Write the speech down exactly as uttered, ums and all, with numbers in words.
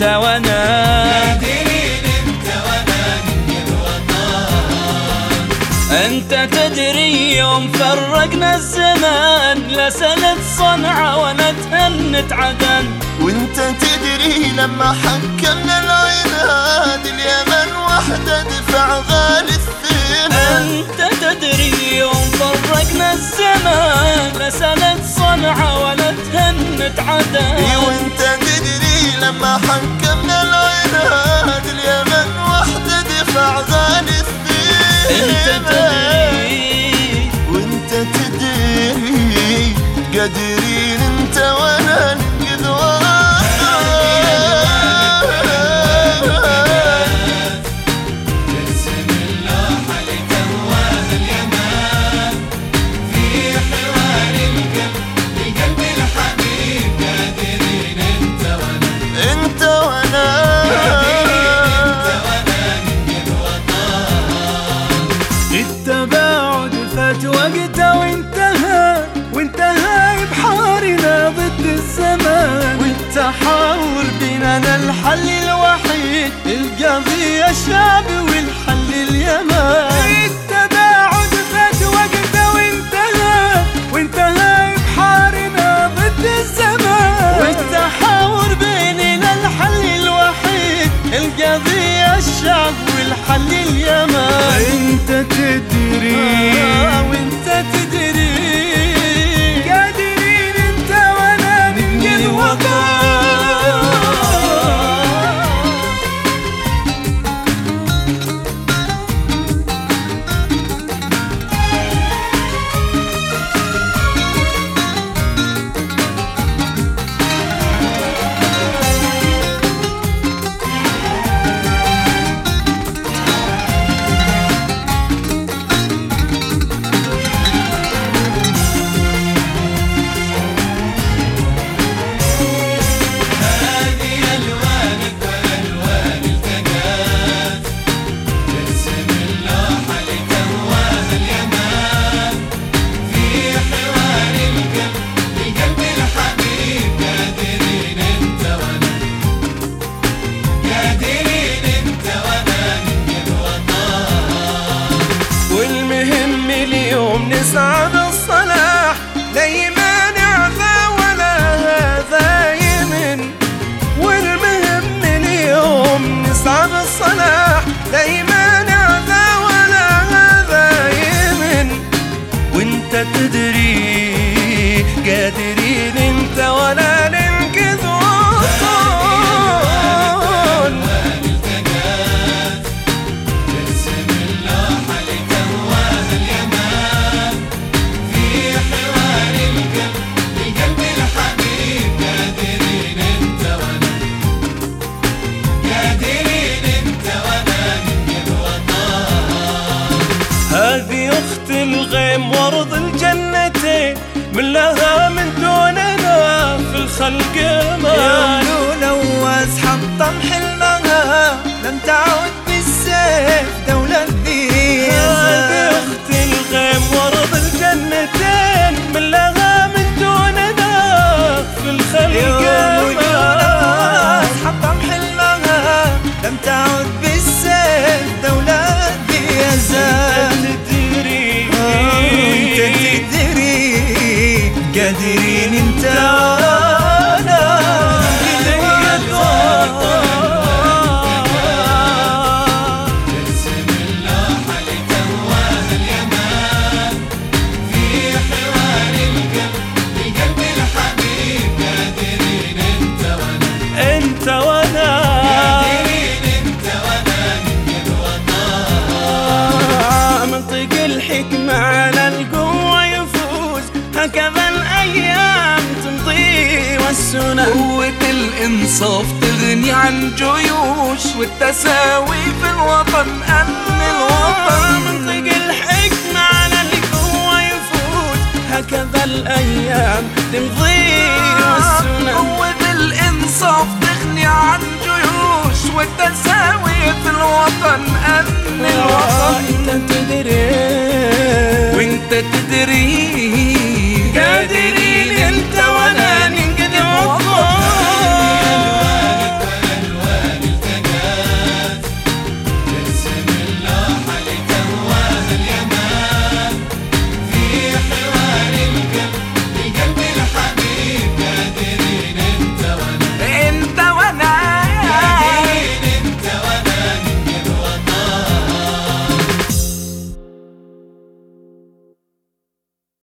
انت وانا، قادرين انت وانا ننقذ وطن. انت تدري يوم فرقنا الزمان لا سالت صنعاء ولا تهنت عدن، وانت تدري لما حكمنا العناد اليمن وحده دفع غالي الثمن. انت تدري يوم فرقنا الزمان لا سالت صنعاء ولا تهنت عدن. وانت تدري لما حكمنا العناد اليمن وحده دفع غالي الثمن. انت تدري وانت تدري قادرين انت وانا ننقذ وطن. ترسم اللوحة لكواه اليمن في حوار القلب لقلب الحبيب. قادرين انت وانا، انت وانا، قادرين انت وانا ننقذ وطن. التباعد فات وقته وانتهى، وانتهى بحارنا ضد الزمان، والتحاور بيننا الحل الوحيد القضية الشعب والحل اليمن. التباعد فات وقته وانتهى، وانتهى بحارنا ضد الزمان، والتحاور بيننا الحل الوحيد القضية الشعب والحل اليمن. انت تدري وانت تدري قادرين انت وانا ننقذ وطن. نسعى بالصلاح دايما نعفى ولا هذا يمن، والمهم اليوم نسعى بالصلاح دايما نعفى ولا هذا يمن. وانت تدري قادرين انت ولا ننقذ وطن. هذه أخت الغيم ورد الجنتين، من لها من دوننا في الخلق ما لوز حطم حلمها لم تعد بالسيف دولة ذي. هذه أخت الغيم ورد الجنتين، من لها من دوننا في الخلق ما حطم حلمها لم تعد بالسيف دولة ذي يزال. قادرين انت وانا ننقذ وطن. ترسم اللوحة لكواه اليمن في حوار القلب لقلب الحبيب. قادرين انت وانا، انت وانا، قادرين انت وانا ننقذ وطن. منطق الحكمة على القوة يفوز، هكذا الأيام تمضي والسنن. قوة الإنصاف تغني عن جيوش، والتساوي في الوطن أمن الوطن. منطق الحكمة على القوة يفوز، هكذا الأيام تمضي والسنن. قوة الإنصاف تغني عن جيوش، والتساوي في الوطن أمن الوطن. انت تدري وانت تدري